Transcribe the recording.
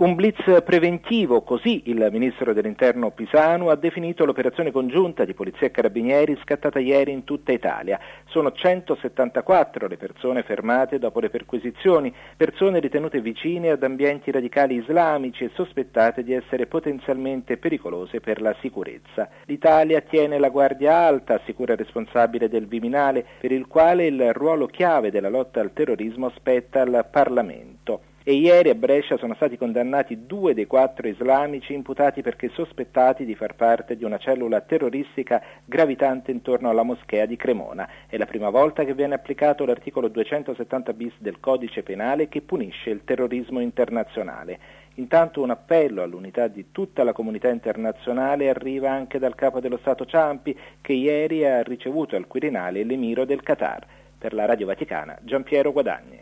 Un blitz preventivo, così il ministro dell'Interno Pisanu ha definito l'operazione congiunta di Polizia e Carabinieri scattata ieri in tutta Italia. Sono 174 le persone fermate dopo le perquisizioni, persone ritenute vicine ad ambienti radicali islamici e sospettate di essere potenzialmente pericolose per la sicurezza. L'Italia tiene la guardia alta, assicura il responsabile del Viminale, per il quale il ruolo chiave della lotta al terrorismo spetta al Parlamento. E ieri a Brescia sono stati condannati 2 dei 4 islamici imputati perché sospettati di far parte di una cellula terroristica gravitante intorno alla moschea di Cremona. È la prima volta che viene applicato l'articolo 270 bis del Codice Penale che punisce il terrorismo internazionale. Intanto un appello all'unità di tutta la comunità internazionale arriva anche dal capo dello Stato Ciampi, che ieri ha ricevuto al Quirinale l'emiro del Qatar. Per la Radio Vaticana, Giampiero Guadagni.